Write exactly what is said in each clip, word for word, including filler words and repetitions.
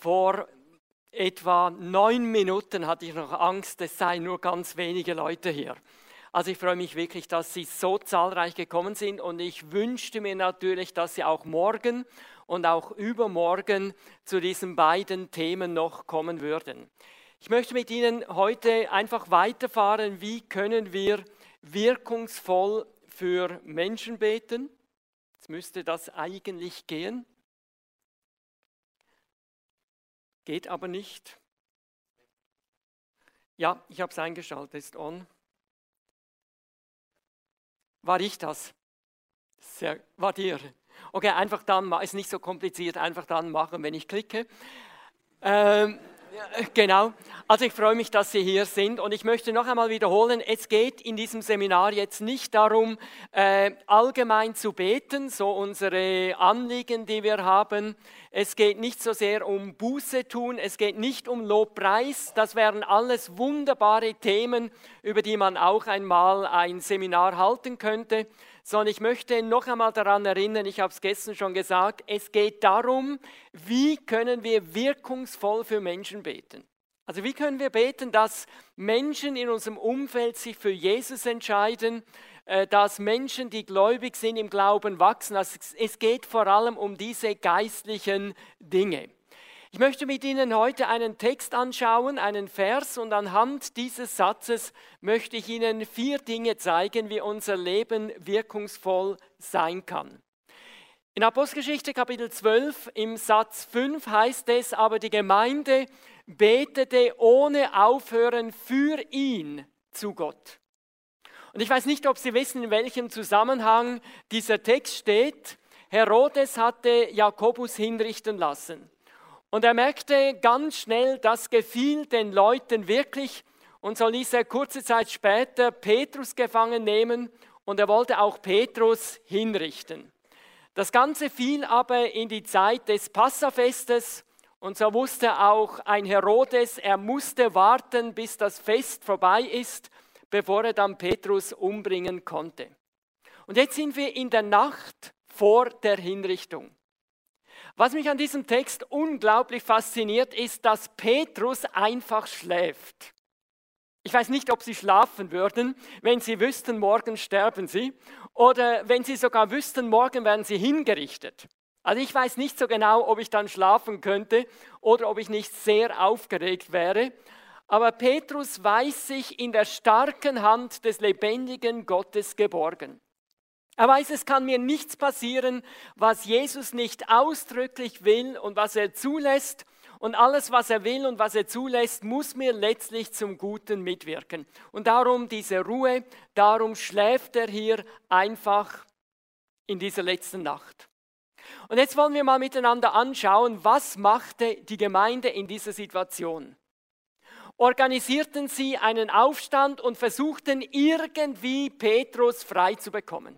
Vor etwa neun Minuten hatte ich noch Angst, es seien nur ganz wenige Leute hier. Also ich freue mich wirklich, dass Sie so zahlreich gekommen sind und ich wünschte mir natürlich, dass Sie auch morgen und auch übermorgen zu diesen beiden Themen noch kommen würden. Ich möchte mit Ihnen heute einfach weiterfahren, wie können wir wirkungsvoll für Menschen beten. Jetzt müsste das eigentlich gehen. Geht aber nicht. Ja, ich habe es eingeschaltet, ist on. War ich das? Sehr, war dir? Okay, einfach dann, ist nicht so kompliziert, einfach dann machen, wenn ich klicke. Ähm, genau, also ich freue mich, dass Sie hier sind und ich möchte noch einmal wiederholen, es geht in diesem Seminar jetzt nicht darum, äh, allgemein zu beten, so unsere Anliegen, die wir haben. Es geht nicht so sehr um Buße tun, es geht nicht um Lobpreis, das wären alles wunderbare Themen, über die man auch einmal ein Seminar halten könnte, sondern ich möchte noch einmal daran erinnern, ich habe es gestern schon gesagt, es geht darum, wie können wir wirkungsvoll für Menschen beten. Also wie können wir beten, dass Menschen in unserem Umfeld sich für Jesus entscheiden, dass Menschen, die gläubig sind, im Glauben wachsen. Also es geht vor allem um diese geistlichen Dinge. Ich möchte mit Ihnen heute einen Text anschauen, einen Vers, und anhand dieses Satzes möchte ich Ihnen vier Dinge zeigen, wie unser Leben wirkungsvoll sein kann. In Apostelgeschichte Kapitel zwölf im Satz fünf heißt es, aber die Gemeinde betete ohne Aufhören für ihn zu Gott. Und ich weiß nicht, ob Sie wissen, in welchem Zusammenhang dieser Text steht. Herodes hatte Jakobus hinrichten lassen. Und er merkte ganz schnell, das gefiel den Leuten wirklich. Und so ließ er kurze Zeit später Petrus gefangen nehmen und er wollte auch Petrus hinrichten. Das Ganze fiel aber in die Zeit des Passafestes und so wusste auch ein Herodes, er musste warten, bis das Fest vorbei ist, bevor er dann Petrus umbringen konnte. Und jetzt sind wir in der Nacht vor der Hinrichtung. Was mich an diesem Text unglaublich fasziniert, ist, dass Petrus einfach schläft. Ich weiß nicht, ob Sie schlafen würden, wenn Sie wüssten, morgen sterben Sie, oder wenn Sie sogar wüssten, morgen werden Sie hingerichtet. Also ich weiß nicht so genau, ob ich dann schlafen könnte oder ob ich nicht sehr aufgeregt wäre. Aber Petrus weiß sich in der starken Hand des lebendigen Gottes geborgen. Er weiß, es kann mir nichts passieren, was Jesus nicht ausdrücklich will und was er zulässt. Und alles, was er will und was er zulässt, muss mir letztlich zum Guten mitwirken. Und darum diese Ruhe, darum schläft er hier einfach in dieser letzten Nacht. Und jetzt wollen wir mal miteinander anschauen, was machte die Gemeinde in dieser Situation? Organisierten sie einen Aufstand und versuchten irgendwie Petrus frei zu bekommen.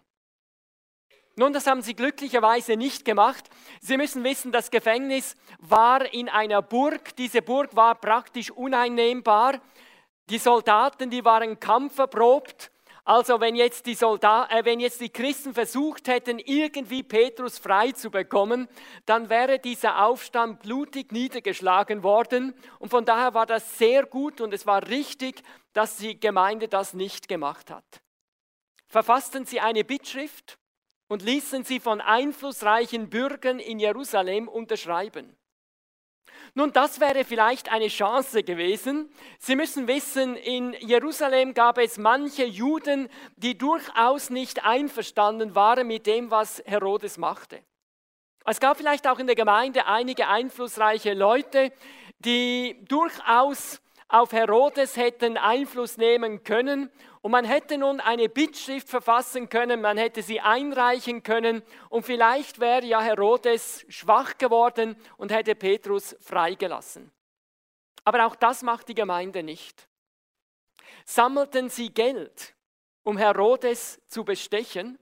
Nun, das haben sie glücklicherweise nicht gemacht. Sie müssen wissen, das Gefängnis war in einer Burg. Diese Burg war praktisch uneinnehmbar. Die Soldaten, die waren kampferprobt. Also wenn jetzt die Soldaten, äh, wenn jetzt die Christen versucht hätten, irgendwie Petrus frei zu bekommen, dann wäre dieser Aufstand blutig niedergeschlagen worden. Und von daher war das sehr gut und es war richtig, dass die Gemeinde das nicht gemacht hat. Verfassten sie eine Bittschrift und ließen sie von einflussreichen Bürgern in Jerusalem unterschreiben. Nun, das wäre vielleicht eine Chance gewesen. Sie müssen wissen, in Jerusalem gab es manche Juden, die durchaus nicht einverstanden waren mit dem, was Herodes machte. Es gab vielleicht auch in der Gemeinde einige einflussreiche Leute, die durchaus auf Herodes hätten Einfluss nehmen können und man hätte nun eine Bittschrift verfassen können, man hätte sie einreichen können und vielleicht wäre ja Herodes schwach geworden und hätte Petrus freigelassen. Aber auch das macht die Gemeinde nicht. Sammelten sie Geld, um Herodes zu bestechen?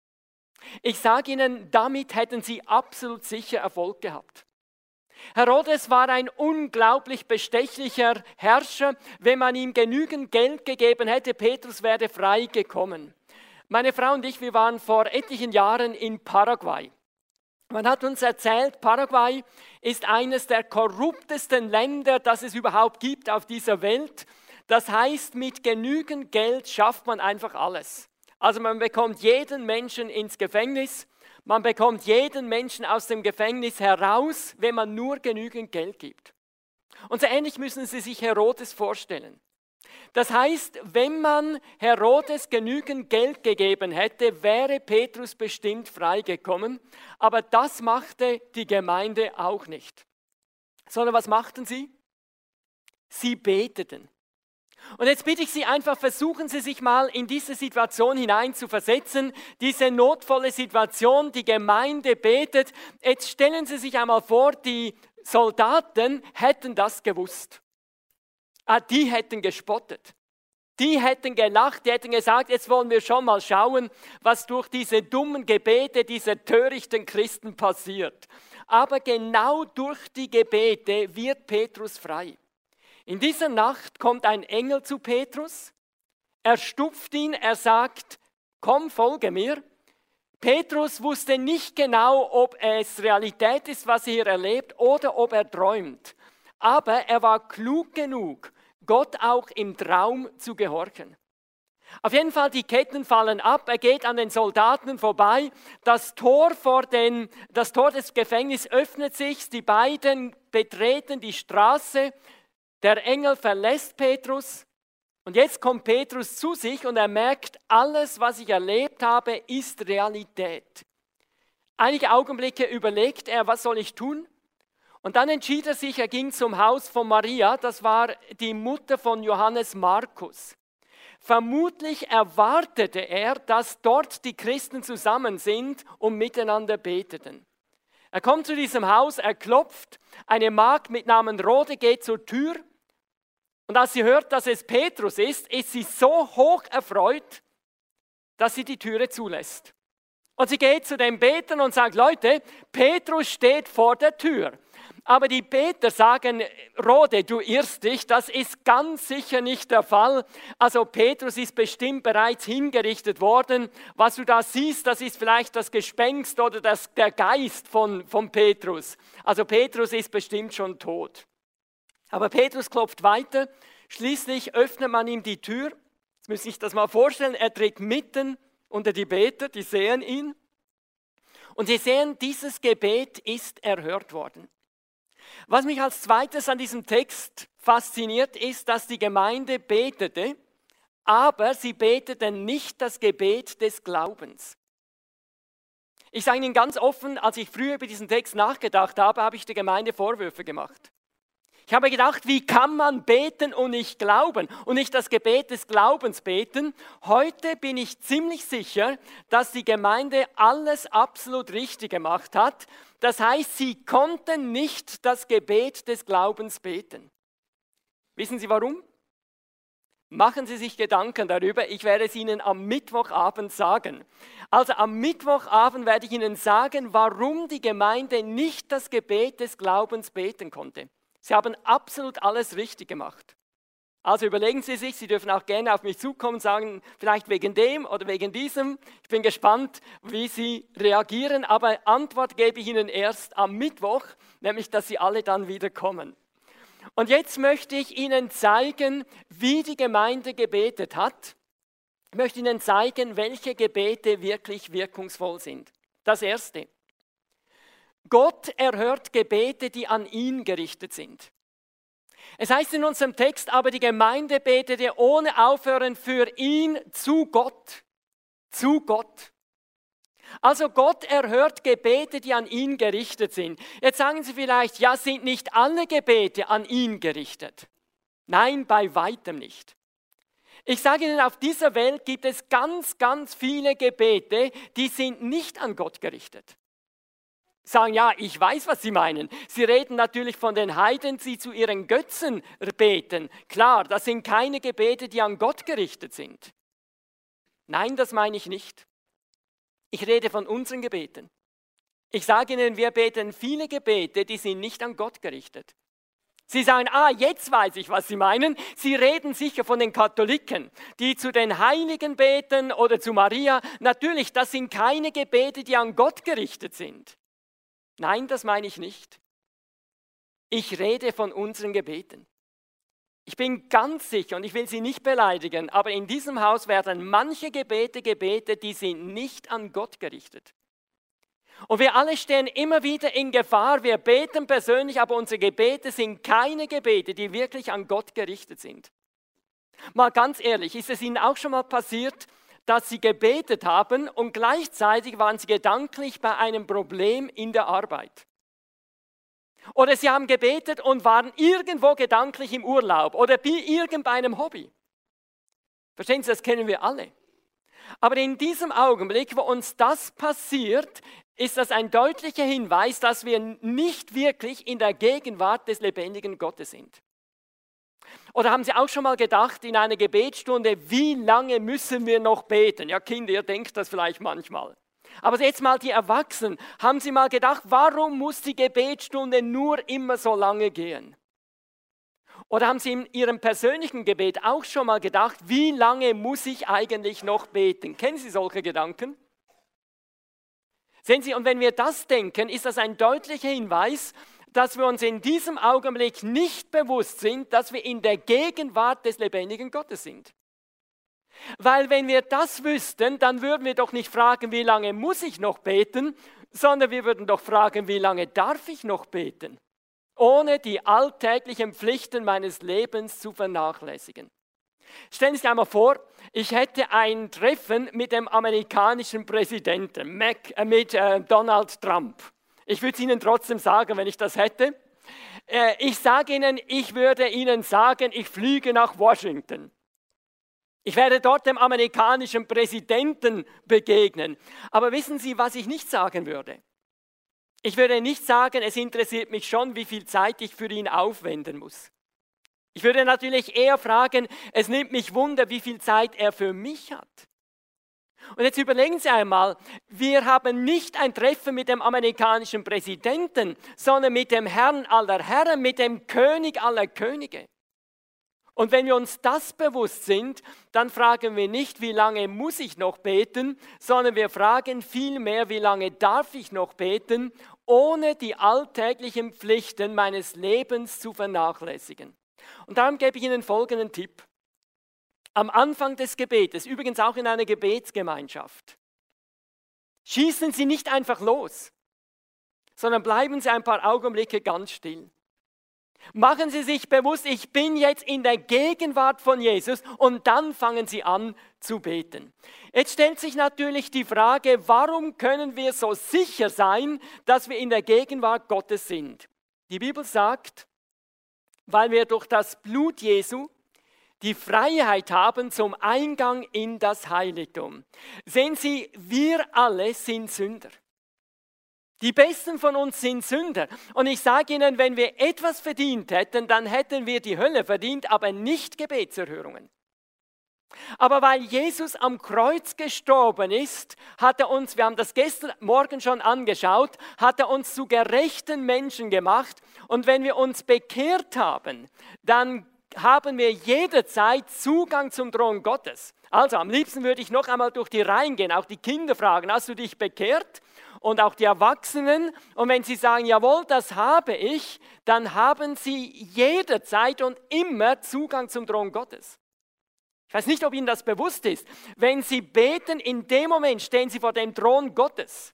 Ich sage Ihnen, damit hätten sie absolut sicher Erfolg gehabt. Herodes war ein unglaublich bestechlicher Herrscher. Wenn man ihm genügend Geld gegeben hätte, Petrus wäre frei gekommen. Meine Frau und ich, wir waren vor etlichen Jahren in Paraguay. Man hat uns erzählt, Paraguay ist eines der korruptesten Länder, das es überhaupt gibt auf dieser Welt. Das heißt, mit genügend Geld schafft man einfach alles. Also man bekommt jeden Menschen ins Gefängnis, man bekommt jeden Menschen aus dem Gefängnis heraus, wenn man nur genügend Geld gibt. Und so ähnlich müssen Sie sich Herodes vorstellen. Das heißt, wenn man Herodes genügend Geld gegeben hätte, wäre Petrus bestimmt freigekommen. Aber das machte die Gemeinde auch nicht. Sondern was machten sie? Sie beteten. Und jetzt bitte ich Sie einfach, versuchen Sie sich mal in diese Situation hinein zu versetzen, diese notvolle Situation, die Gemeinde betet. Jetzt stellen Sie sich einmal vor, die Soldaten hätten das gewusst. Ah, die hätten gespottet. Die hätten gelacht, die hätten gesagt, jetzt wollen wir schon mal schauen, was durch diese dummen Gebete dieser törichten Christen passiert. Aber genau durch die Gebete wird Petrus frei. In dieser Nacht kommt ein Engel zu Petrus, er stupft ihn, er sagt, komm, folge mir. Petrus wusste nicht genau, ob es Realität ist, was er hier erlebt, oder ob er träumt. Aber er war klug genug, Gott auch im Traum zu gehorchen. Auf jeden Fall, die Ketten fallen ab, er geht an den Soldaten vorbei, das Tor, vor den, das Tor des Gefängnisses öffnet sich, die beiden betreten die Straße, der Engel verlässt Petrus und jetzt kommt Petrus zu sich und er merkt, alles, was ich erlebt habe, ist Realität. Einige Augenblicke überlegt er, was soll ich tun? Und dann entschied er sich, er ging zum Haus von Maria, das war die Mutter von Johannes Markus. Vermutlich erwartete er, dass dort die Christen zusammen sind und miteinander beteten. Er kommt zu diesem Haus, er klopft, eine Magd mit Namen Rode geht zur Tür und als sie hört, dass es Petrus ist, ist sie so hoch erfreut, dass sie die Türe zulässt. Und sie geht zu den Betern und sagt, Leute, Petrus steht vor der Tür. Aber die Beter sagen, Rode, du irrst dich, das ist ganz sicher nicht der Fall. Also Petrus ist bestimmt bereits hingerichtet worden. Was du da siehst, das ist vielleicht das Gespenst oder das, der Geist von, von Petrus. Also Petrus ist bestimmt schon tot. Aber Petrus klopft weiter, schließlich öffnet man ihm die Tür. Jetzt müsst ihr euch das mal vorstellen, er tritt mitten unter die Beter, die sehen ihn. Und sie sehen, dieses Gebet ist erhört worden. Was mich als zweites an diesem Text fasziniert, ist, dass die Gemeinde betete, aber sie betete nicht das Gebet des Glaubens. Ich sage Ihnen ganz offen, als ich früher über diesen Text nachgedacht habe, habe ich der Gemeinde Vorwürfe gemacht. Ich habe gedacht, wie kann man beten und nicht glauben und nicht das Gebet des Glaubens beten? Heute bin ich ziemlich sicher, dass die Gemeinde alles absolut richtig gemacht hat. Das heißt, sie konnten nicht das Gebet des Glaubens beten. Wissen Sie warum? Machen Sie sich Gedanken darüber, ich werde es Ihnen am Mittwochabend sagen. Also am Mittwochabend werde ich Ihnen sagen, warum die Gemeinde nicht das Gebet des Glaubens beten konnte. Sie haben absolut alles richtig gemacht. Also überlegen Sie sich, Sie dürfen auch gerne auf mich zukommen und sagen, vielleicht wegen dem oder wegen diesem. Ich bin gespannt, wie Sie reagieren, aber Antwort gebe ich Ihnen erst am Mittwoch, nämlich, dass Sie alle dann wieder kommen. Und jetzt möchte ich Ihnen zeigen, wie die Gemeinde gebetet hat. Ich möchte Ihnen zeigen, welche Gebete wirklich wirkungsvoll sind. Das Erste. Gott erhört Gebete, die an ihn gerichtet sind. Es heißt in unserem Text, aber die Gemeinde betete ohne Aufhören für ihn zu Gott. Zu Gott. Also Gott erhört Gebete, die an ihn gerichtet sind. Jetzt sagen Sie vielleicht, ja, sind nicht alle Gebete an ihn gerichtet? Nein, bei weitem nicht. Ich sage Ihnen, auf dieser Welt gibt es ganz, ganz viele Gebete, die sind nicht an Gott gerichtet. Sagen, ja, ich weiß, was Sie meinen. Sie reden natürlich von den Heiden, die zu ihren Götzen beten. Klar, das sind keine Gebete, die an Gott gerichtet sind. Nein, das meine ich nicht. Ich rede von unseren Gebeten. Ich sage Ihnen, wir beten viele Gebete, die sind nicht an Gott gerichtet. Sie sagen, ah, jetzt weiß ich, was Sie meinen. Sie reden sicher von den Katholiken, die zu den Heiligen beten oder zu Maria. Natürlich, das sind keine Gebete, die an Gott gerichtet sind. Nein, das meine ich nicht. Ich rede von unseren Gebeten. Ich bin ganz sicher, und ich will Sie nicht beleidigen, aber in diesem Haus werden manche Gebete gebetet, die sind nicht an Gott gerichtet. Und wir alle stehen immer wieder in Gefahr, wir beten persönlich, aber unsere Gebete sind keine Gebete, die wirklich an Gott gerichtet sind. Mal ganz ehrlich, ist es Ihnen auch schon mal passiert, dass Sie gebetet haben und gleichzeitig waren Sie gedanklich bei einem Problem in der Arbeit? Oder Sie haben gebetet und waren irgendwo gedanklich im Urlaub oder bei irgendeinem Hobby. Verstehen Sie, das kennen wir alle. Aber in diesem Augenblick, wo uns das passiert, ist das ein deutlicher Hinweis, dass wir nicht wirklich in der Gegenwart des lebendigen Gottes sind. Oder haben Sie auch schon mal gedacht in einer Gebetsstunde, wie lange müssen wir noch beten? Ja, Kinder, ihr denkt das vielleicht manchmal. Aber jetzt mal die Erwachsenen, haben Sie mal gedacht, warum muss die Gebetsstunde nur immer so lange gehen? Oder haben Sie in Ihrem persönlichen Gebet auch schon mal gedacht, wie lange muss ich eigentlich noch beten? Kennen Sie solche Gedanken? Sehen Sie, und wenn wir das denken, ist das ein deutlicher Hinweis, dass wir uns in diesem Augenblick nicht bewusst sind, dass wir in der Gegenwart des lebendigen Gottes sind. Weil wenn wir das wüssten, dann würden wir doch nicht fragen, wie lange muss ich noch beten, sondern wir würden doch fragen, wie lange darf ich noch beten, ohne die alltäglichen Pflichten meines Lebens zu vernachlässigen. Stellen Sie sich einmal vor, ich hätte ein Treffen mit dem amerikanischen Präsidenten, Mac, äh, mit äh, Donald Trump. Ich würde es Ihnen trotzdem sagen, wenn ich das hätte. Äh, ich sage Ihnen, ich würde Ihnen sagen, ich fliege nach Washington. Ich werde dort dem amerikanischen Präsidenten begegnen. Aber wissen Sie, was ich nicht sagen würde? Ich würde nicht sagen, es interessiert mich schon, wie viel Zeit ich für ihn aufwenden muss. Ich würde natürlich eher fragen, es nimmt mich Wunder, wie viel Zeit er für mich hat. Und jetzt überlegen Sie einmal, wir haben nicht ein Treffen mit dem amerikanischen Präsidenten, sondern mit dem Herrn aller Herren, mit dem König aller Könige. Und wenn wir uns das bewusst sind, dann fragen wir nicht, wie lange muss ich noch beten, sondern wir fragen vielmehr, wie lange darf ich noch beten, ohne die alltäglichen Pflichten meines Lebens zu vernachlässigen. Und darum gebe ich Ihnen folgenden Tipp. Am Anfang des Gebetes, übrigens auch in einer Gebetsgemeinschaft, schießen Sie nicht einfach los, sondern bleiben Sie ein paar Augenblicke ganz still. Machen Sie sich bewusst, ich bin jetzt in der Gegenwart von Jesus und dann fangen Sie an zu beten. Jetzt stellt sich natürlich die Frage, warum können wir so sicher sein, dass wir in der Gegenwart Gottes sind? Die Bibel sagt, weil wir durch das Blut Jesu die Freiheit haben zum Eingang in das Heiligtum. Sehen Sie, wir alle sind Sünder. Die Besten von uns sind Sünder. Und ich sage Ihnen, wenn wir etwas verdient hätten, dann hätten wir die Hölle verdient, aber nicht Gebetserhörungen. Aber weil Jesus am Kreuz gestorben ist, hat er uns, wir haben das gestern Morgen schon angeschaut, hat er uns zu gerechten Menschen gemacht. Und wenn wir uns bekehrt haben, dann haben wir jederzeit Zugang zum Thron Gottes. Also am liebsten würde ich noch einmal durch die Reihen gehen, auch die Kinder fragen, hast du dich bekehrt? Und auch die Erwachsenen. Und wenn sie sagen, jawohl, das habe ich, dann haben sie jederzeit und immer Zugang zum Thron Gottes. Ich weiß nicht, ob Ihnen das bewusst ist. Wenn Sie beten, in dem Moment stehen Sie vor dem Thron Gottes.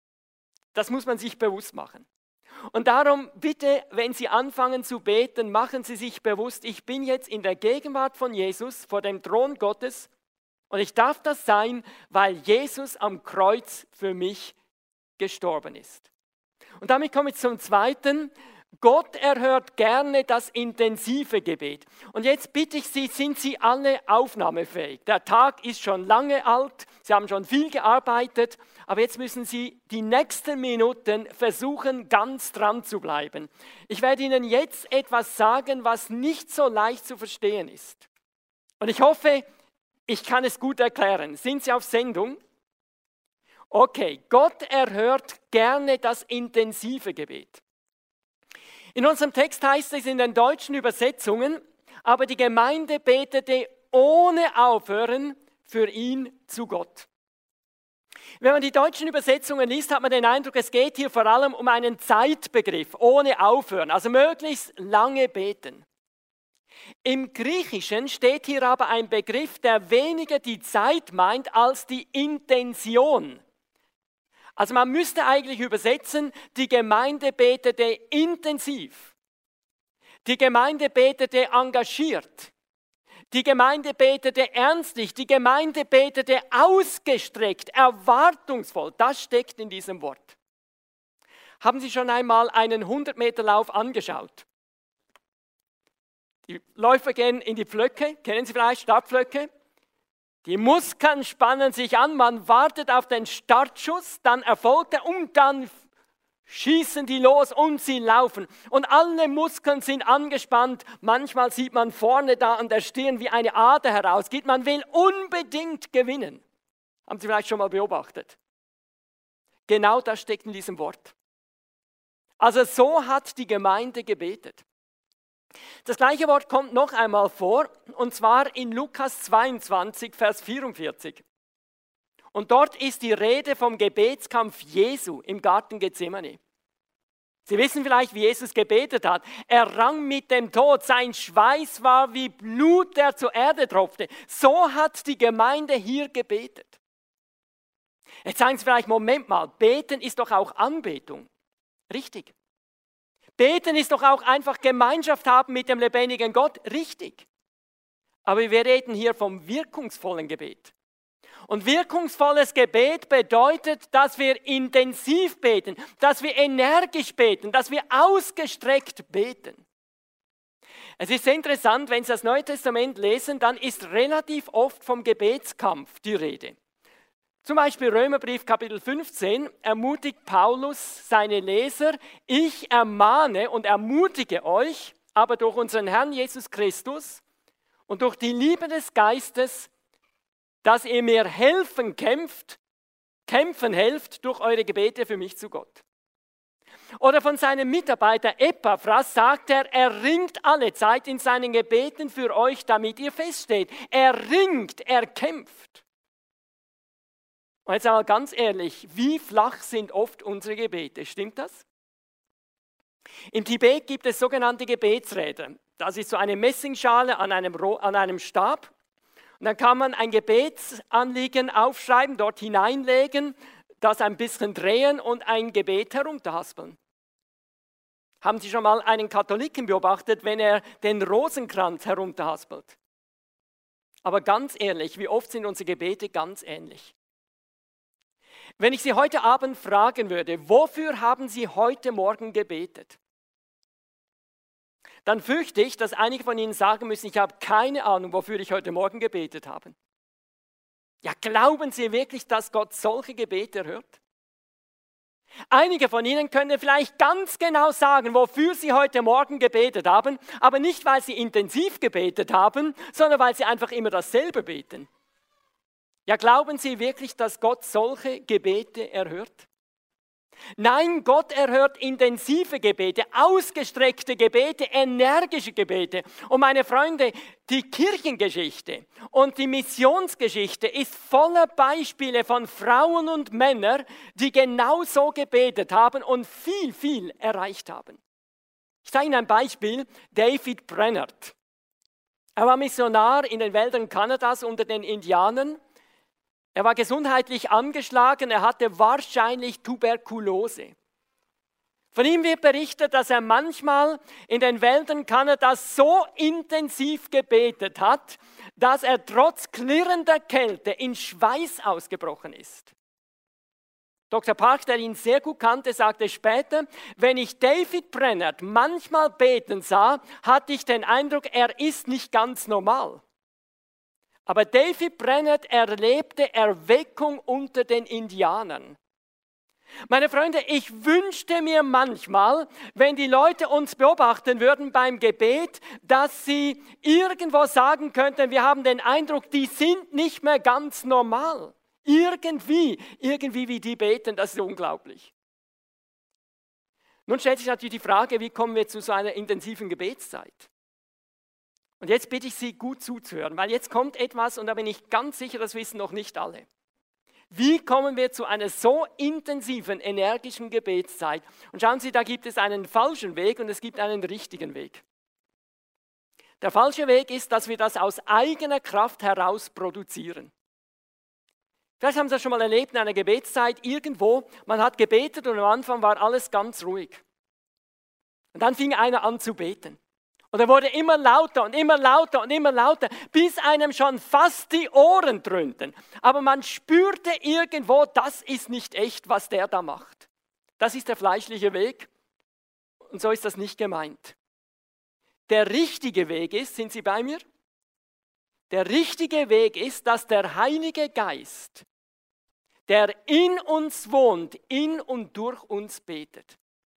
Das muss man sich bewusst machen. Und darum bitte, wenn Sie anfangen zu beten, machen Sie sich bewusst, ich bin jetzt in der Gegenwart von Jesus, vor dem Thron Gottes. Und ich darf das sein, weil Jesus am Kreuz für mich gestorben ist. Und damit komme ich zum Zweiten. Gott erhört gerne das intensive Gebet. Und jetzt bitte ich Sie, sind Sie alle aufnahmefähig? Der Tag ist schon lange alt, Sie haben schon viel gearbeitet, aber jetzt müssen Sie die nächsten Minuten versuchen, ganz dran zu bleiben. Ich werde Ihnen jetzt etwas sagen, was nicht so leicht zu verstehen ist. Und ich hoffe, ich kann es gut erklären. Sind Sie auf Sendung? Okay, Gott erhört gerne das intensive Gebet. In unserem Text heißt es in den deutschen Übersetzungen, aber die Gemeinde betete ohne Aufhören für ihn zu Gott. Wenn man die deutschen Übersetzungen liest, hat man den Eindruck, es geht hier vor allem um einen Zeitbegriff, ohne Aufhören, also möglichst lange beten. Im Griechischen steht hier aber ein Begriff, der weniger die Zeit meint als die Intention. Also man müsste eigentlich übersetzen, die Gemeinde betete intensiv, die Gemeinde betete engagiert, die Gemeinde betete ernstlich, die Gemeinde betete ausgestreckt, erwartungsvoll. Das steckt in diesem Wort. Haben Sie schon einmal einen hundert-Meter-Lauf angeschaut? Die Läufer gehen in die Pflöcke, kennen Sie vielleicht Startpflöcke? Die Muskeln spannen sich an, man wartet auf den Startschuss, dann erfolgt er und dann schießen die los und sie laufen. Und alle Muskeln sind angespannt, manchmal sieht man vorne da an der Stirn wie eine Ader herausgeht, man will unbedingt gewinnen. Haben Sie vielleicht schon mal beobachtet? Genau das steckt in diesem Wort. Also so hat die Gemeinde gebetet. Das gleiche Wort kommt noch einmal vor, und zwar in Lukas zweiundzwanzig, Vers vierundvierzig. Und dort ist die Rede vom Gebetskampf Jesu im Garten Gethsemane. Sie wissen vielleicht, wie Jesus gebetet hat. Er rang mit dem Tod, sein Schweiß war wie Blut, der zur Erde tropfte. So hat die Gemeinde hier gebetet. Jetzt sagen Sie vielleicht, Moment mal, beten ist doch auch Anbetung. Richtig. Beten ist doch auch einfach Gemeinschaft haben mit dem lebendigen Gott. Richtig. Aber wir reden hier vom wirkungsvollen Gebet. Und wirkungsvolles Gebet bedeutet, dass wir intensiv beten, dass wir energisch beten, dass wir ausgestreckt beten. Es ist sehr interessant, wenn Sie das Neue Testament lesen, dann ist relativ oft vom Gebetskampf die Rede. Zum Beispiel Römerbrief Kapitel fünfzehn ermutigt Paulus seine Leser, ich ermahne und ermutige euch, aber durch unseren Herrn Jesus Christus und durch die Liebe des Geistes, dass ihr mir helfen kämpft, kämpfen helft durch eure Gebete für mich zu Gott. Oder von seinem Mitarbeiter Epaphras sagt er, er ringt alle Zeit in seinen Gebeten für euch, damit ihr feststeht. Er ringt, er kämpft. Und jetzt einmal ganz ehrlich, wie flach sind oft unsere Gebete? Stimmt das? Im Tibet gibt es sogenannte Gebetsräder. Das ist so eine Messingschale an einem, an einem Stab. Und dann kann man ein Gebetsanliegen aufschreiben, dort hineinlegen, das ein bisschen drehen und ein Gebet herunterhaspeln. Haben Sie schon mal einen Katholiken beobachtet, wenn er den Rosenkranz herunterhaspelt? Aber ganz ehrlich, wie oft sind unsere Gebete ganz ähnlich? Wenn ich Sie heute Abend fragen würde, wofür haben Sie heute Morgen gebetet? Dann fürchte ich, dass einige von Ihnen sagen müssen, ich habe keine Ahnung, wofür ich heute Morgen gebetet habe. Ja, glauben Sie wirklich, dass Gott solche Gebete erhört? Einige von Ihnen können vielleicht ganz genau sagen, wofür Sie heute Morgen gebetet haben, aber nicht, weil Sie intensiv gebetet haben, sondern weil Sie einfach immer dasselbe beten. Ja, glauben Sie wirklich, dass Gott solche Gebete erhört? Nein, Gott erhört intensive Gebete, ausgestreckte Gebete, energische Gebete. Und meine Freunde, die Kirchengeschichte und die Missionsgeschichte ist voller Beispiele von Frauen und Männern, die genau so gebetet haben und viel, viel erreicht haben. Ich zeige Ihnen ein Beispiel, David Brainerd. Er war Missionar in den Wäldern Kanadas unter den Indianern. Er war gesundheitlich angeschlagen, er hatte wahrscheinlich Tuberkulose. Von ihm wird berichtet, dass er manchmal in den Wäldern Kanadas so intensiv gebetet hat, dass er trotz klirrender Kälte in Schweiß ausgebrochen ist. Doktor Park, der ihn sehr gut kannte, sagte später, wenn ich David Brainerd manchmal beten sah, hatte ich den Eindruck, er ist nicht ganz normal. Aber David Brainerd erlebte Erweckung unter den Indianern. Meine Freunde, ich wünschte mir manchmal, wenn die Leute uns beobachten würden beim Gebet, dass sie irgendwo sagen könnten, wir haben den Eindruck, die sind nicht mehr ganz normal. Irgendwie, irgendwie wie die beten, das ist unglaublich. Nun stellt sich natürlich die Frage, wie kommen wir zu so einer intensiven Gebetszeit? Und jetzt bitte ich Sie, gut zuzuhören, weil jetzt kommt etwas, und da bin ich ganz sicher, das wissen noch nicht alle. Wie kommen wir zu einer so intensiven, energischen Gebetszeit? Und schauen Sie, da gibt es einen falschen Weg und es gibt einen richtigen Weg. Der falsche Weg ist, dass wir das aus eigener Kraft heraus produzieren. Vielleicht haben Sie das schon mal erlebt in einer Gebetszeit irgendwo, man hat gebetet und am Anfang war alles ganz ruhig. Und dann fing einer an zu beten. Und er wurde immer lauter und immer lauter und immer lauter, bis einem schon fast die Ohren dröhnten. Aber man spürte irgendwo, das ist nicht echt, was der da macht. Das ist der fleischliche Weg und so ist das nicht gemeint. Der richtige Weg ist, sind Sie bei mir? Der richtige Weg ist, dass der Heilige Geist, der in uns wohnt, in und durch uns betet.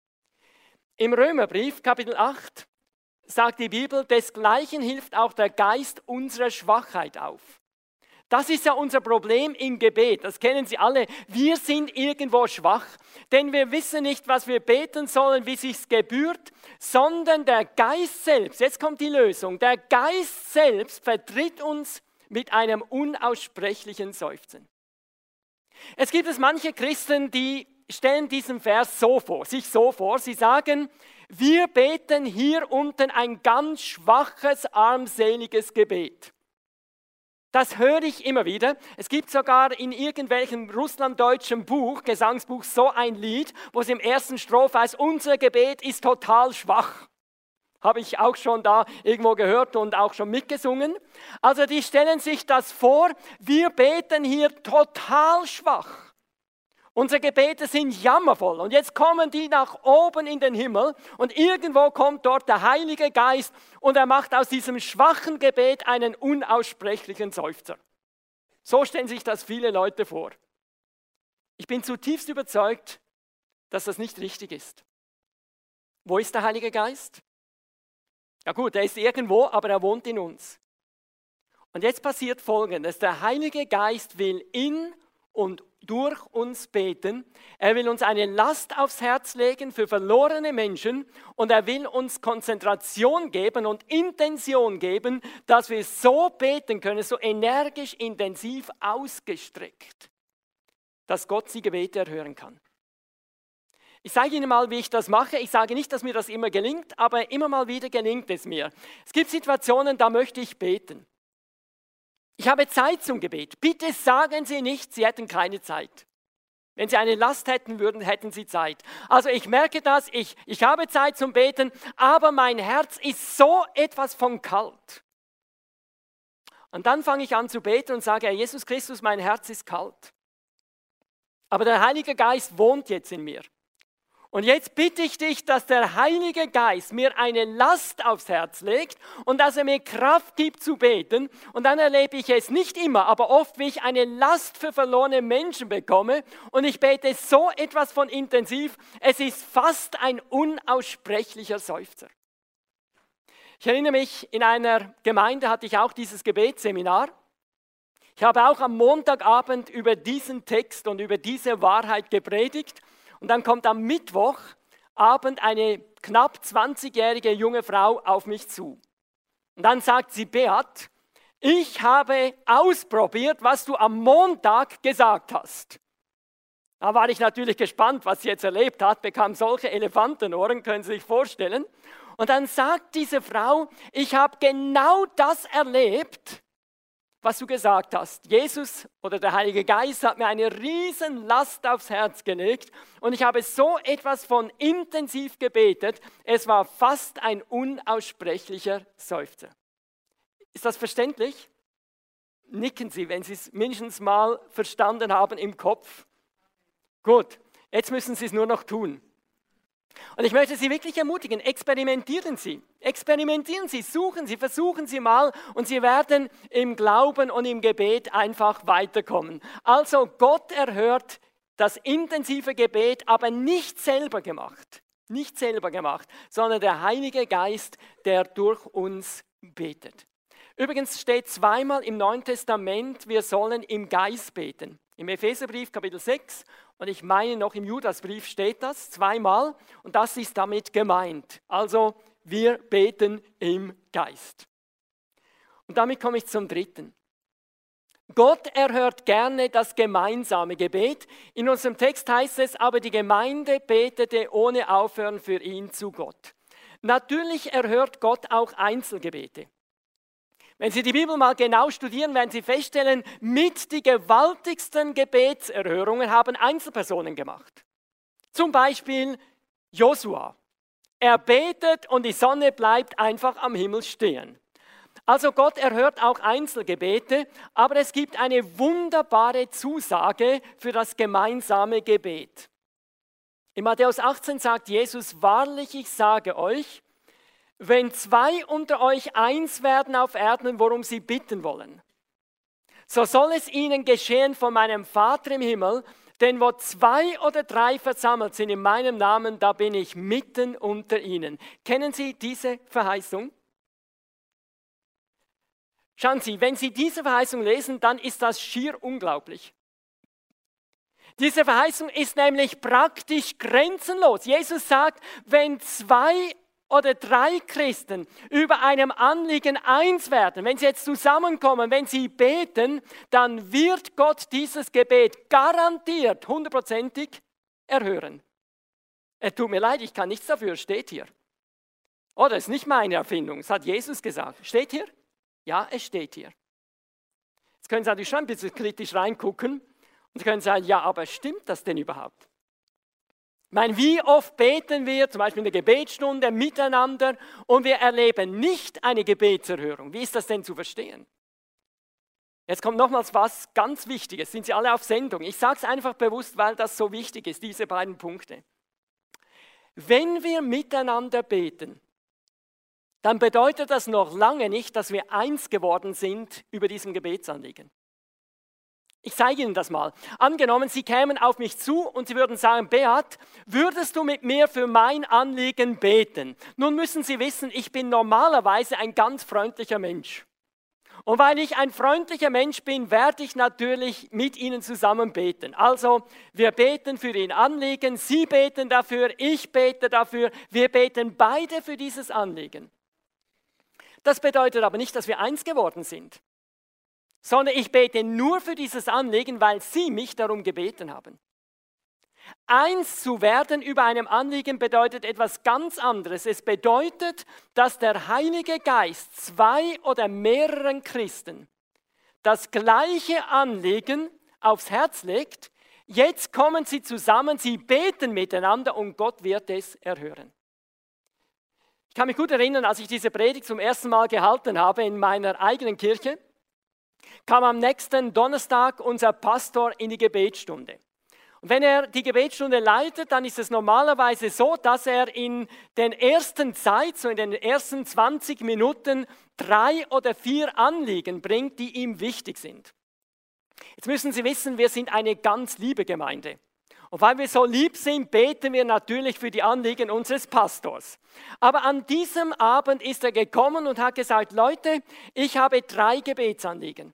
Im Römerbrief, Kapitel acht, sagt die Bibel, desgleichen hilft auch der Geist unserer Schwachheit auf. Das ist ja unser Problem im Gebet, das kennen Sie alle. Wir sind irgendwo schwach, denn wir wissen nicht, was wir beten sollen, wie es sich gebührt, sondern der Geist selbst, jetzt kommt die Lösung, der Geist selbst vertritt uns mit einem unaussprechlichen Seufzen. Es gibt es manche Christen, die stellen diesen Vers so vor, sich so vor, sie sagen, wir beten hier unten ein ganz schwaches, armseliges Gebet. Das höre ich immer wieder. Es gibt sogar in irgendwelchem russlanddeutschen Buch, Gesangsbuch, so ein Lied, wo es im ersten Strophe heißt, unser Gebet ist total schwach. Habe ich auch schon da irgendwo gehört und auch schon mitgesungen. Also die stellen sich das vor, wir beten hier total schwach. Unsere Gebete sind jammervoll und jetzt kommen die nach oben in den Himmel und irgendwo kommt dort der Heilige Geist und er macht aus diesem schwachen Gebet einen unaussprechlichen Seufzer. So stellen sich das viele Leute vor. Ich bin zutiefst überzeugt, dass das nicht richtig ist. Wo ist der Heilige Geist? Ja gut, er ist irgendwo, aber er wohnt in uns. Und jetzt passiert Folgendes, der Heilige Geist will in und durch uns beten. Er will uns eine Last aufs Herz legen für verlorene Menschen und er will uns Konzentration geben und Intention geben, dass wir so beten können, so energisch, intensiv ausgestreckt, dass Gott die Gebete erhören kann. Ich sage Ihnen mal, wie ich das mache. Ich sage nicht, dass mir das immer gelingt, aber immer mal wieder gelingt es mir. Es gibt Situationen, da möchte ich beten. Ich habe Zeit zum Gebet. Bitte sagen Sie nicht, Sie hätten keine Zeit. Wenn Sie eine Last hätten würden, hätten Sie Zeit. Also ich merke das, ich, ich habe Zeit zum Beten, aber mein Herz ist so etwas von kalt. Und dann fange ich an zu beten und sage, Herr Jesus Christus, mein Herz ist kalt. Aber der Heilige Geist wohnt jetzt in mir. Und jetzt bitte ich dich, dass der Heilige Geist mir eine Last aufs Herz legt und dass er mir Kraft gibt zu beten. Und dann erlebe ich es nicht immer, aber oft, wie ich eine Last für verlorene Menschen bekomme. Und ich bete so etwas von intensiv, es ist fast ein unaussprechlicher Seufzer. Ich erinnere mich, in einer Gemeinde hatte ich auch dieses Gebetsseminar. Ich habe auch am Montagabend über diesen Text und über diese Wahrheit gepredigt. Und dann kommt am Mittwochabend eine knapp zwanzigjährige junge Frau auf mich zu. Und dann sagt sie, Beat, ich habe ausprobiert, was du am Montag gesagt hast. Da war ich natürlich gespannt, was sie jetzt erlebt hat, bekam solche Elefantenohren, können Sie sich vorstellen. Und dann sagt diese Frau, ich habe genau das erlebt, was du gesagt hast. Jesus oder der Heilige Geist hat mir eine riesen Last aufs Herz gelegt und ich habe so etwas von intensiv gebetet, es war fast ein unaussprechlicher Seufzer. Ist das verständlich? Nicken Sie, wenn Sie es mindestens mal verstanden haben im Kopf. Gut, jetzt müssen Sie es nur noch tun. Und ich möchte Sie wirklich ermutigen, experimentieren Sie. Experimentieren Sie, suchen Sie, versuchen Sie mal und Sie werden im Glauben und im Gebet einfach weiterkommen. Also Gott erhört das intensive Gebet, aber nicht selber gemacht. Nicht selber gemacht, sondern der Heilige Geist, der durch uns betet. Übrigens steht zweimal im Neuen Testament, wir sollen im Geist beten. Im Epheserbrief Kapitel sechs und ich meine noch im Judasbrief steht das zweimal und das ist damit gemeint. Also wir beten im Geist. Und damit komme ich zum dritten. Gott erhört gerne das gemeinsame Gebet. In unserem Text heißt es, aber die Gemeinde betete ohne Aufhören für ihn zu Gott. Natürlich erhört Gott auch Einzelgebete. Wenn Sie die Bibel mal genau studieren, werden Sie feststellen, mit die gewaltigsten Gebetserhörungen haben Einzelpersonen gemacht. Zum Beispiel Josua. Er betet und die Sonne bleibt einfach am Himmel stehen. Also Gott erhört auch Einzelgebete, aber es gibt eine wunderbare Zusage für das gemeinsame Gebet. In Matthäus achtzehn sagt Jesus, wahrlich, ich sage euch, wenn zwei unter euch eins werden auf Erden, worum sie bitten wollen, so soll es ihnen geschehen von meinem Vater im Himmel, denn wo zwei oder drei versammelt sind in meinem Namen, da bin ich mitten unter ihnen. Kennen Sie diese Verheißung? Schauen Sie, wenn Sie diese Verheißung lesen, dann ist das schier unglaublich. Diese Verheißung ist nämlich praktisch grenzenlos. Jesus sagt, wenn zwei oder drei Christen über einem Anliegen eins werden, wenn sie jetzt zusammenkommen, wenn sie beten, dann wird Gott dieses Gebet garantiert hundertprozentig erhören. Es tut mir leid, ich kann nichts dafür, steht hier. Oh, das ist nicht meine Erfindung, das hat Jesus gesagt. Steht hier? Ja, es steht hier. Jetzt können Sie natürlich schon ein bisschen kritisch reingucken und Sie können sagen, ja, aber stimmt das denn überhaupt? Ich meine, wie oft beten wir, zum Beispiel in der Gebetsstunde, miteinander und wir erleben nicht eine Gebetserhörung. Wie ist das denn zu verstehen? Jetzt kommt nochmals was ganz Wichtiges. Sind Sie alle auf Sendung? Ich sage es einfach bewusst, weil das so wichtig ist, diese beiden Punkte. Wenn wir miteinander beten, dann bedeutet das noch lange nicht, dass wir eins geworden sind über diesem Gebetsanliegen. Ich zeige Ihnen das mal. Angenommen, Sie kämen auf mich zu und Sie würden sagen, Beat, würdest du mit mir für mein Anliegen beten? Nun müssen Sie wissen, ich bin normalerweise ein ganz freundlicher Mensch. Und weil ich ein freundlicher Mensch bin, werde ich natürlich mit Ihnen zusammen beten. Also, wir beten für Ihr Anliegen, Sie beten dafür, ich bete dafür, wir beten beide für dieses Anliegen. Das bedeutet aber nicht, dass wir eins geworden sind, sondern ich bete nur für dieses Anliegen, weil Sie mich darum gebeten haben. Eins zu werden über einem Anliegen bedeutet etwas ganz anderes. Es bedeutet, dass der Heilige Geist zwei oder mehreren Christen das gleiche Anliegen aufs Herz legt. Jetzt kommen sie zusammen, sie beten miteinander und Gott wird es erhören. Ich kann mich gut erinnern, als ich diese Predigt zum ersten Mal gehalten habe in meiner eigenen Kirche, kam am nächsten Donnerstag unser Pastor in die Gebetsstunde. Und wenn er die Gebetsstunde leitet, dann ist es normalerweise so, dass er in den ersten Zeit, so in den ersten zwanzig Minuten, drei oder vier Anliegen bringt, die ihm wichtig sind. Jetzt müssen Sie wissen, wir sind eine ganz liebe Gemeinde. Und weil wir so lieb sind, beten wir natürlich für die Anliegen unseres Pastors. Aber an diesem Abend ist er gekommen und hat gesagt, Leute, ich habe drei Gebetsanliegen.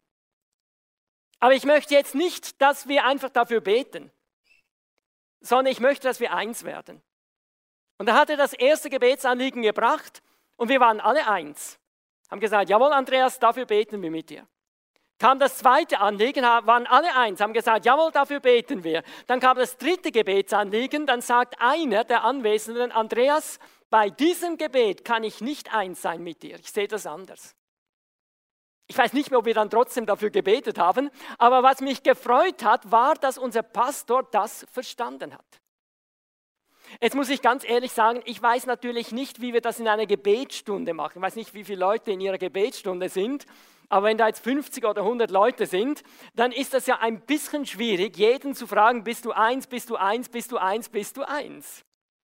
Aber ich möchte jetzt nicht, dass wir einfach dafür beten, sondern ich möchte, dass wir eins werden. Und da hat er das erste Gebetsanliegen gebracht und wir waren alle eins. Haben gesagt, jawohl Andreas, dafür beten wir mit dir. Kam das zweite Anliegen, waren alle eins, haben gesagt, jawohl, dafür beten wir. Dann kam das dritte Gebetsanliegen, dann sagt einer der Anwesenden, Andreas, bei diesem Gebet kann ich nicht eins sein mit dir, ich sehe das anders. Ich weiß nicht mehr, ob wir dann trotzdem dafür gebetet haben, aber was mich gefreut hat, war, dass unser Pastor das verstanden hat. Jetzt muss ich ganz ehrlich sagen, ich weiß natürlich nicht, wie wir das in einer Gebetsstunde machen. Ich weiß nicht, wie viele Leute in ihrer Gebetsstunde sind, aber wenn da jetzt fünfzig oder hundert Leute sind, dann ist das ja ein bisschen schwierig, jeden zu fragen, bist du eins, bist du eins, bist du eins, bist du eins.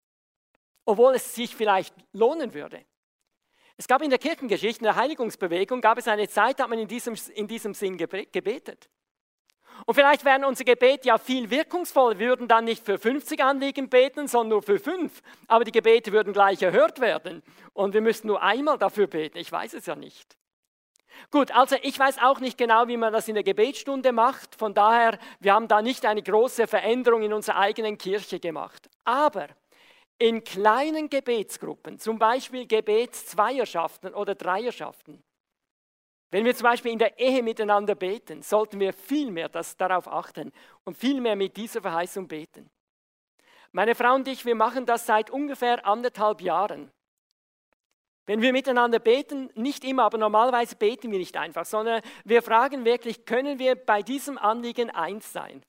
Obwohl es sich vielleicht lohnen würde. Es gab in der Kirchengeschichte, in der Heiligungsbewegung, gab es eine Zeit, da hat man in diesem, in diesem Sinn gebetet. Und vielleicht wären unsere Gebete ja viel wirkungsvoller. Wir würden dann nicht für fünfzig Anliegen beten, sondern nur für fünf. Aber die Gebete würden gleich erhört werden. Und wir müssten nur einmal dafür beten. Ich weiß es ja nicht. Gut, also ich weiß auch nicht genau, wie man das in der Gebetsstunde macht. Von daher, wir haben da nicht eine große Veränderung in unserer eigenen Kirche gemacht. Aber in kleinen Gebetsgruppen, zum Beispiel Gebetszweierschaften oder Dreierschaften, Wenn wir zum Beispiel in der Ehe miteinander beten, sollten wir viel mehr das, darauf achten und viel mehr mit dieser Verheißung beten. Meine Frau und ich, wir machen das seit ungefähr anderthalb Jahren. Wenn wir miteinander beten, nicht immer, aber normalerweise beten wir nicht einfach, sondern wir fragen wirklich, können wir bei diesem Anliegen eins sein?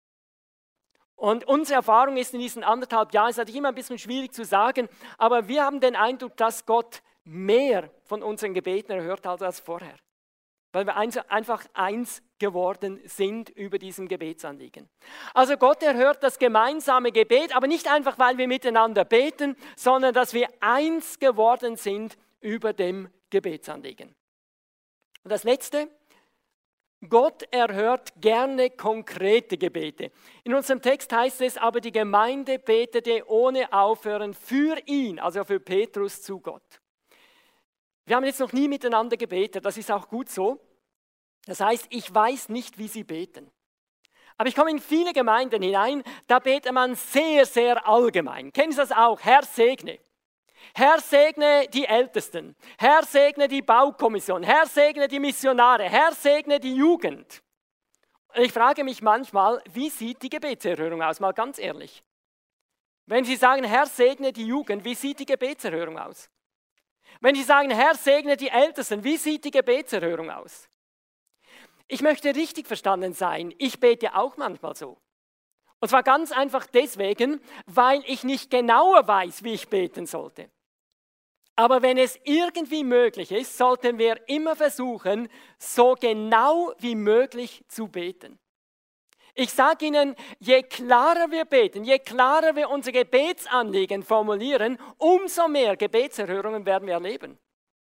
Und unsere Erfahrung ist in diesen anderthalb Jahren, ist natürlich immer ein bisschen schwierig zu sagen, aber wir haben den Eindruck, dass Gott mehr von unseren Gebeten erhört als vorher. Weil wir einfach eins geworden sind über diesem Gebetsanliegen. Also Gott erhört das gemeinsame Gebet, aber nicht einfach, weil wir miteinander beten, sondern dass wir eins geworden sind über dem Gebetsanliegen. Und das Letzte, Gott erhört gerne konkrete Gebete. In unserem Text heißt es, aber die Gemeinde betete ohne Aufhören für ihn, also für Petrus, zu Gott. Wir haben jetzt noch nie miteinander gebetet, das ist auch gut so. Das heißt, ich weiß nicht, wie sie beten. Aber ich komme in viele Gemeinden hinein, da betet man sehr, sehr allgemein. Kennen Sie das auch? Herr segne. Herr segne die Ältesten. Herr segne die Baukommission. Herr segne die Missionare. Herr segne die Jugend. Und ich frage mich manchmal, wie sieht die Gebetserhörung aus? Mal ganz ehrlich. Wenn Sie sagen, Herr segne die Jugend, wie sieht die Gebetserhörung aus? Wenn Sie sagen, Herr segne die Ältesten, wie sieht die Gebetserhörung aus? Ich möchte richtig verstanden sein, ich bete auch manchmal so. Und zwar ganz einfach deswegen, weil ich nicht genauer weiß, wie ich beten sollte. Aber wenn es irgendwie möglich ist, sollten wir immer versuchen, so genau wie möglich zu beten. Ich sage Ihnen, je klarer wir beten, je klarer wir unsere Gebetsanliegen formulieren, umso mehr Gebetserhörungen werden wir erleben.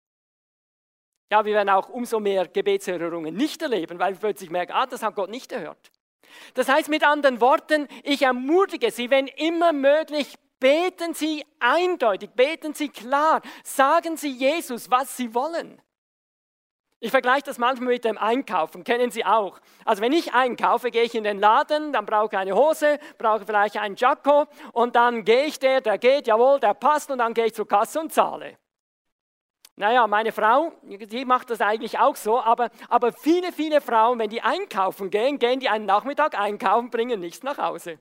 Ja, wir werden auch umso mehr Gebetserhörungen nicht erleben, weil wir plötzlich merken, ah, das hat Gott nicht erhört. Das heißt mit anderen Worten, ich ermutige Sie, wenn immer möglich, beten Sie eindeutig, beten Sie klar, sagen Sie Jesus, was Sie wollen. Ich vergleiche das manchmal mit dem Einkaufen, kennen Sie auch. Also wenn ich einkaufe, gehe ich in den Laden, dann brauche ich eine Hose, brauche vielleicht einen Jacko und dann gehe ich der, der geht, jawohl, der passt und dann gehe ich zur Kasse und zahle. Naja, meine Frau, die macht das eigentlich auch so, aber, aber viele, viele Frauen, wenn die einkaufen gehen, gehen die einen Nachmittag einkaufen, bringen nichts nach Hause.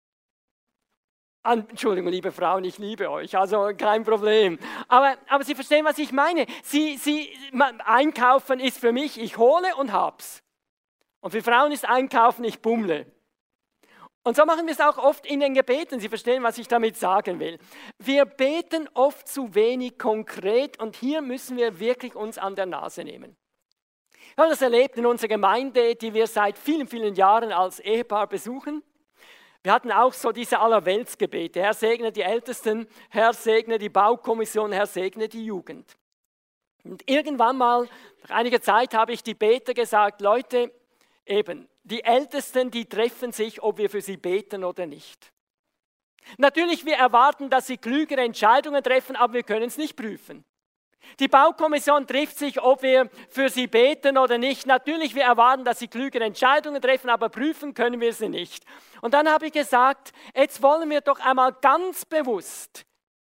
Entschuldigung, liebe Frauen, ich liebe euch, also kein Problem. Aber, aber Sie verstehen, was ich meine. Sie, Sie, einkaufen ist für mich, ich hole und hab's. Und für Frauen ist einkaufen, ich bummle. Und so machen wir es auch oft in den Gebeten. Sie verstehen, was ich damit sagen will. Wir beten oft zu wenig konkret und hier müssen wir wirklich uns an der Nase nehmen. Ich habe das erlebt in unserer Gemeinde, die wir seit vielen, vielen Jahren als Ehepaar besuchen. Wir hatten auch so diese Allerweltsgebete. Herr segne die Ältesten, Herr segne die Baukommission, Herr segne die Jugend. Und irgendwann mal, nach einiger Zeit, habe ich die Beter gesagt, Leute, eben, die Ältesten, die treffen sich, ob wir für sie beten oder nicht. Natürlich, wir erwarten, dass sie klügere Entscheidungen treffen, aber wir können es nicht prüfen. Die Baukommission trifft sich, ob wir für sie beten oder nicht. Natürlich, wir erwarten, dass sie klügere Entscheidungen treffen, aber prüfen können wir sie nicht. Und dann habe ich gesagt, jetzt wollen wir doch einmal ganz bewusst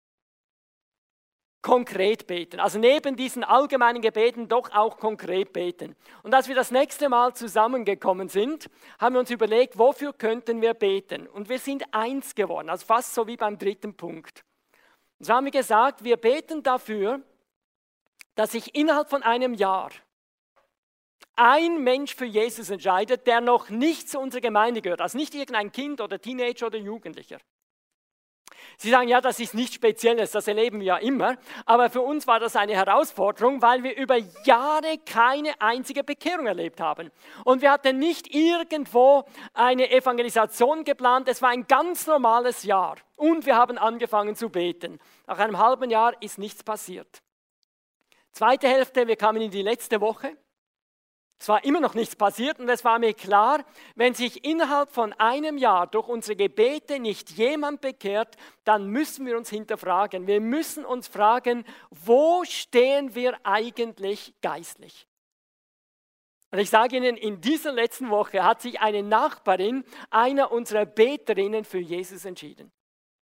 konkret beten. Also neben diesen allgemeinen Gebeten doch auch konkret beten. Und als wir das nächste Mal zusammengekommen sind, haben wir uns überlegt, wofür könnten wir beten? Und wir sind eins geworden, also fast so wie beim dritten Punkt. Und so haben wir gesagt, wir beten dafür, dass sich innerhalb von einem Jahr ein Mensch für Jesus entscheidet, der noch nicht zu unserer Gemeinde gehört, also nicht irgendein Kind oder Teenager oder Jugendlicher. Sie sagen, ja, das ist nichts Spezielles, das erleben wir ja immer, aber für uns war das eine Herausforderung, weil wir über Jahre keine einzige Bekehrung erlebt haben. Und wir hatten nicht irgendwo eine Evangelisation geplant, es war ein ganz normales Jahr und wir haben angefangen zu beten. Nach einem halben Jahr ist nichts passiert. Zweite Hälfte, wir kamen in die letzte Woche. Es war immer noch nichts passiert und es war mir klar, wenn sich innerhalb von einem Jahr durch unsere Gebete nicht jemand bekehrt, dann müssen wir uns hinterfragen. Wir müssen uns fragen, wo stehen wir eigentlich geistlich? Und ich sage Ihnen, in dieser letzten Woche hat sich eine Nachbarin einer unserer Beterinnen für Jesus entschieden.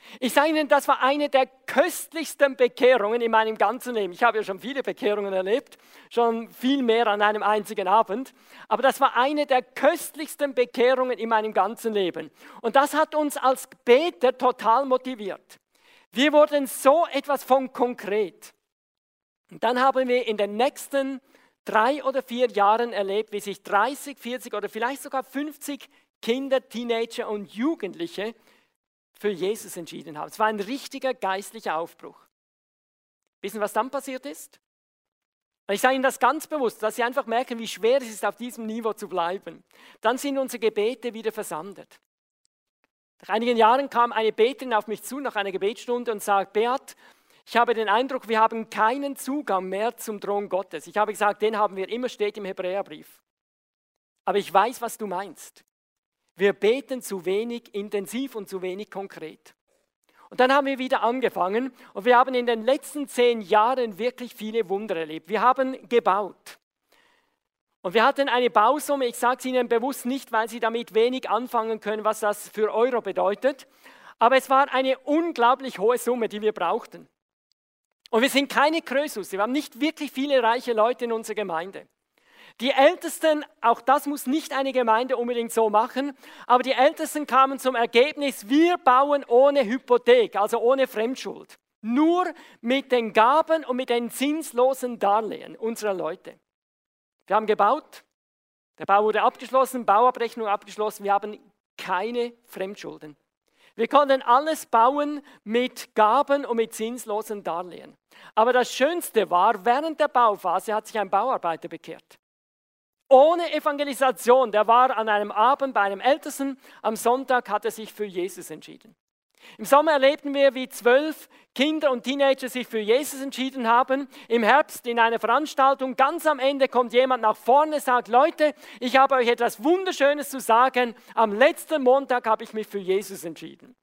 Ich sage Ihnen, das war eine der köstlichsten Bekehrungen in meinem ganzen Leben. Ich habe ja schon viele Bekehrungen erlebt, schon viel mehr an einem einzigen Abend. Aber das war eine der köstlichsten Bekehrungen in meinem ganzen Leben. Und das hat uns als Beter total motiviert. Wir wurden so etwas von konkret. Und dann haben wir in den nächsten drei oder vier Jahren erlebt, wie sich dreißig, vierzig oder vielleicht sogar fünfzig Kinder, Teenager und Jugendliche für Jesus entschieden haben. Es war ein richtiger geistlicher Aufbruch. Wissen Sie, was dann passiert ist? Ich sage Ihnen das ganz bewusst, dass Sie einfach merken, wie schwer es ist, auf diesem Niveau zu bleiben. Dann sind unsere Gebete wieder versandet. Nach einigen Jahren kam eine Beterin auf mich zu nach einer Gebetsstunde und sagt: Beat, ich habe den Eindruck, wir haben keinen Zugang mehr zum Thron Gottes. Ich habe gesagt, den haben wir immer, steht im Hebräerbrief. Aber ich weiß, was du meinst. Wir beten zu wenig intensiv und zu wenig konkret. Und dann haben wir wieder angefangen und wir haben in den letzten zehn Jahren wirklich viele Wunder erlebt. Wir haben gebaut. Und wir hatten eine Bausumme, ich sage es Ihnen bewusst nicht, weil Sie damit wenig anfangen können, was das für Euro bedeutet. Aber es war eine unglaublich hohe Summe, die wir brauchten. Und wir sind keine Krösus, wir haben nicht wirklich viele reiche Leute in unserer Gemeinde. Die Ältesten, auch das muss nicht eine Gemeinde unbedingt so machen, aber die Ältesten kamen zum Ergebnis, wir bauen ohne Hypothek, also ohne Fremdschuld. Nur mit den Gaben und mit den zinslosen Darlehen unserer Leute. Wir haben gebaut, der Bau wurde abgeschlossen, Bauabrechnung abgeschlossen, wir haben keine Fremdschulden. Wir konnten alles bauen mit Gaben und mit zinslosen Darlehen. Aber das Schönste war, während der Bauphase hat sich ein Bauarbeiter bekehrt. Ohne Evangelisation, der war an einem Abend bei einem Ältesten, am Sonntag hat er sich für Jesus entschieden. Im Sommer erlebten wir, wie zwölf Kinder und Teenager sich für Jesus entschieden haben. Im Herbst in einer Veranstaltung, ganz am Ende kommt jemand nach vorne und sagt: Leute, ich habe euch etwas Wunderschönes zu sagen. Am letzten Montag habe ich mich für Jesus entschieden.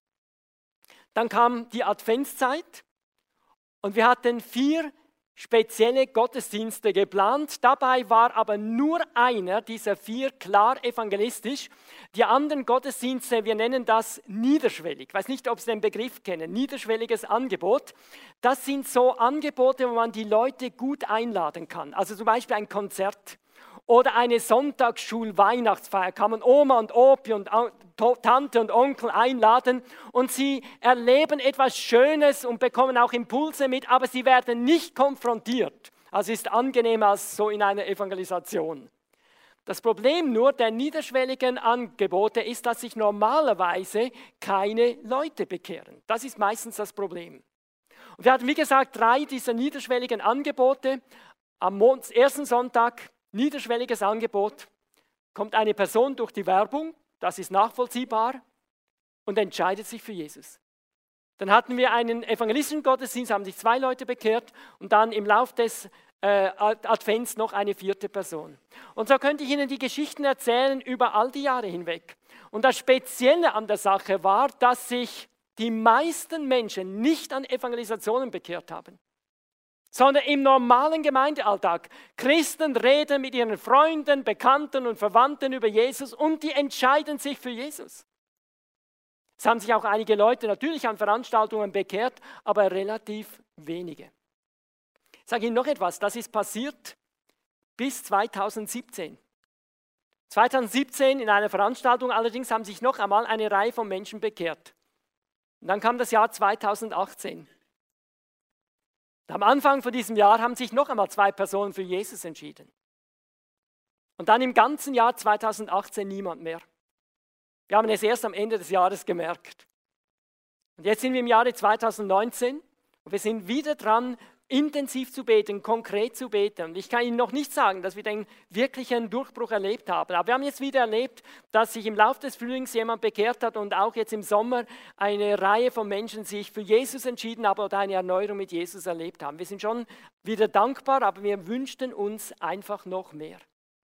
Dann kam die Adventszeit und wir hatten vier spezielle Gottesdienste geplant. Dabei war aber nur einer dieser vier klar evangelistisch. Die anderen Gottesdienste, wir nennen das niederschwellig. Ich weiß nicht, ob Sie den Begriff kennen. Niederschwelliges Angebot. Das sind so Angebote, wo man die Leute gut einladen kann. Also zum Beispiel ein Konzert oder eine Sonntagsschul-Weihnachtsfeier. Kann man Oma und Opi und Tante und Onkel einladen und sie erleben etwas Schönes und bekommen auch Impulse mit, aber sie werden nicht konfrontiert. Also ist angenehmer als so in einer Evangelisation. Das Problem nur der niederschwelligen Angebote ist, dass sich normalerweise keine Leute bekehren. Das ist meistens das Problem. Und wir hatten, wie gesagt, drei dieser niederschwelligen Angebote. Am ersten Sonntag, niederschwelliges Angebot, kommt eine Person durch die Werbung, das ist nachvollziehbar, und entscheidet sich für Jesus. Dann hatten wir einen evangelistischen Gottesdienst, haben sich zwei Leute bekehrt und dann im Lauf des äh, Advents noch eine vierte Person. Und so könnte ich Ihnen die Geschichten erzählen über all die Jahre hinweg. Und das Spezielle an der Sache war, dass sich die meisten Menschen nicht an Evangelisationen bekehrt haben, sondern im normalen Gemeindealltag. Christen reden mit ihren Freunden, Bekannten und Verwandten über Jesus und die entscheiden sich für Jesus. Es haben sich auch einige Leute natürlich an Veranstaltungen bekehrt, aber relativ wenige. Ich sage Ihnen noch etwas, das ist passiert bis zweitausendsiebzehn. zweitausendsiebzehn in einer Veranstaltung allerdings haben sich noch einmal eine Reihe von Menschen bekehrt. Und dann kam das Jahr zweitausendachtzehn. Am Anfang von diesem Jahr haben sich noch einmal zwei Personen für Jesus entschieden. Und dann im ganzen Jahr zweitausendachtzehn niemand mehr. Wir haben es erst am Ende des Jahres gemerkt. Und jetzt sind wir im Jahre zweitausendneunzehn und wir sind wieder dran, intensiv zu beten, konkret zu beten. Und ich kann Ihnen noch nicht sagen, dass wir den wirklichen Durchbruch erlebt haben. Aber wir haben jetzt wieder erlebt, dass sich im Laufe des Frühlings jemand bekehrt hat und auch jetzt im Sommer eine Reihe von Menschen sich für Jesus entschieden haben oder eine Erneuerung mit Jesus erlebt haben. Wir sind schon wieder dankbar, aber wir wünschten uns einfach noch mehr.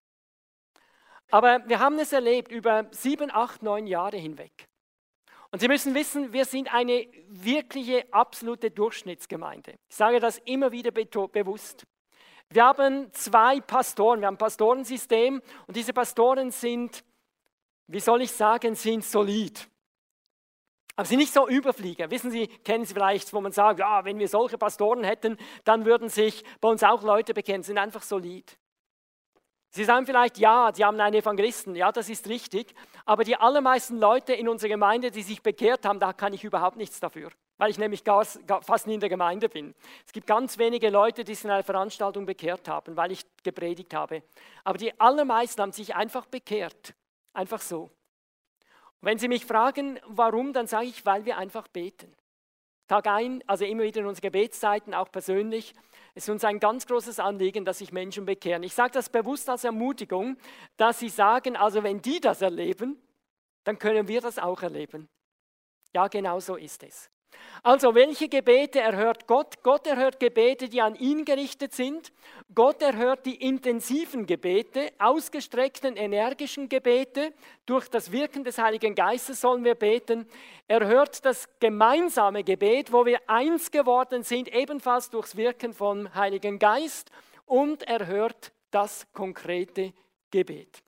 Aber wir haben es erlebt über sieben, acht, neun Jahre hinweg. Und Sie müssen wissen, wir sind eine wirkliche, absolute Durchschnittsgemeinde. Ich sage das immer wieder bewusst. Wir haben zwei Pastoren, wir haben ein Pastorensystem und diese Pastoren sind, wie soll ich sagen, sind solid. Aber sie nicht so überfliegen. Wissen Sie, kennen Sie vielleicht, wo man sagt, ja, wenn wir solche Pastoren hätten, dann würden sich bei uns auch Leute bekennen. Sie sind einfach solid. Sie sagen vielleicht, ja, sie haben einen Evangelisten, ja, das ist richtig, aber die allermeisten Leute in unserer Gemeinde, die sich bekehrt haben, da kann ich überhaupt nichts dafür, weil ich nämlich gar, gar, fast nie in der Gemeinde bin. Es gibt ganz wenige Leute, die sich in einer Veranstaltung bekehrt haben, weil ich gepredigt habe. Aber die allermeisten haben sich einfach bekehrt, einfach so. Und wenn Sie mich fragen, warum, dann sage ich, weil wir einfach beten. Tag ein, also immer wieder in unseren Gebetszeiten, auch persönlich. Es ist uns ein ganz großes Anliegen, dass sich Menschen bekehren. Ich sage das bewusst als Ermutigung, dass sie sagen, also wenn die das erleben, dann können wir das auch erleben. Ja, genau so ist es. Also, welche Gebete erhört Gott? Gott erhört Gebete, die an ihn gerichtet sind. Gott erhört die intensiven Gebete, ausgestreckten, energischen Gebete. Durch das Wirken des Heiligen Geistes sollen wir beten. Er hört das gemeinsame Gebet, wo wir eins geworden sind, ebenfalls durchs Wirken vom Heiligen Geist. Und er hört das konkrete Gebet.